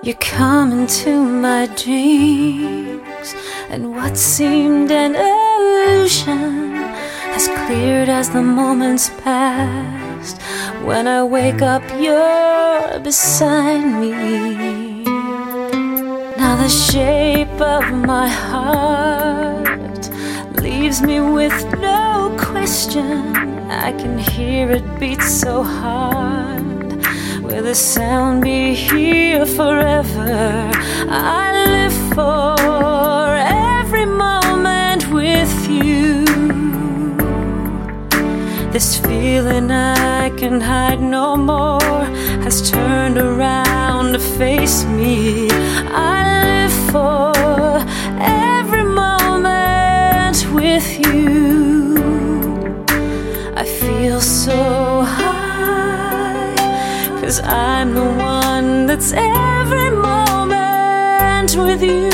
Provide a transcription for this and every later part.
You come into my dreams, and what seemed an illusion has cleared as the moments passed. When I wake up, you're beside me. Now the shape of my heart leaves me with no question. I can hear it beat so hard. Will the sound be here forever? I live for every moment with you. This feeling I can hide no more has turned around to face me. I live for every moment with you. I feel so high, 'cause I'm the one that's every moment with you.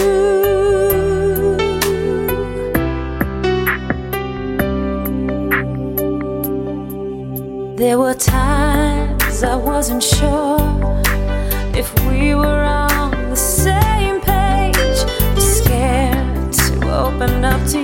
There were times I wasn't sure if we were on the same page, scared to open up to